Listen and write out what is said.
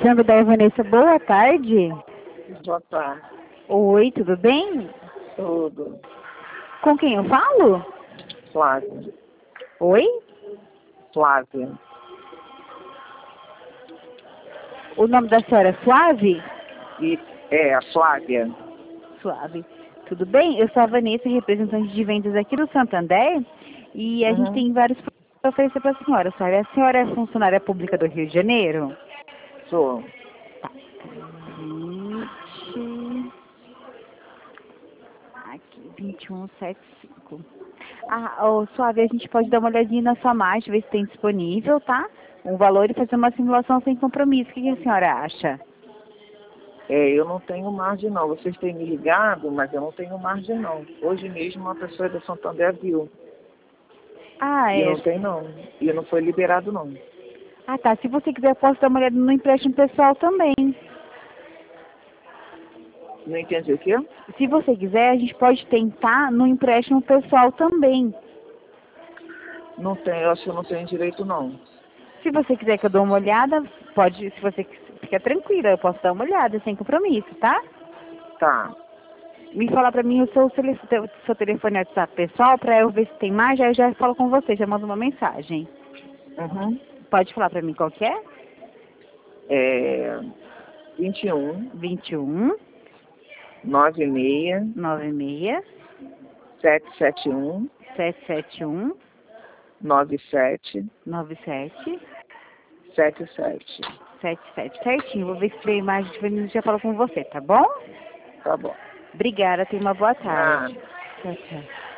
Santander, Vanessa, boa tarde. Boa tarde. Oi, tudo bem? Tudo. Com quem eu falo? Flávia. Oi? Flávia. O nome da senhora é Flávia? A Flávia. Flávia. Tudo bem? Eu sou a Vanessa, representante de vendas aqui do Santander. E a gente tem vários produtos para oferecer para a senhora. A senhora é funcionária pública do Rio de Janeiro? Sou. Tá. 2175. Suave, a gente pode dar uma olhadinha na sua marcha, ver se tem disponível, tá? Um valor e fazer uma simulação sem compromisso. O que a senhora acha? Eu não tenho margem não. Vocês têm me ligado, mas eu não tenho margem não. Hoje mesmo uma pessoa da Santander viu. E não tem não. E não foi liberado não. Ah, tá. Se você quiser, eu posso dar uma olhada no empréstimo pessoal também. Não entendi o quê? Se você quiser, a gente pode tentar no empréstimo pessoal também. Não tem, eu acho que eu não tenho direito não. Se você quiser que eu dê uma olhada, pode, se você fica tranquila, eu posso dar uma olhada, sem compromisso, tá? Tá. Me fala pra mim o seu telefone WhatsApp pessoal, pra eu ver se tem mais, aí eu já falo com você, já mando uma mensagem. Pode falar pra mim qual que é? 21 96 771 771 97 97 77. 77, certinho. Vou ver se tem imagem de já falo com você, tá bom? Tá bom. Obrigada, tenha uma boa tarde. Ah. Tchau, tchau.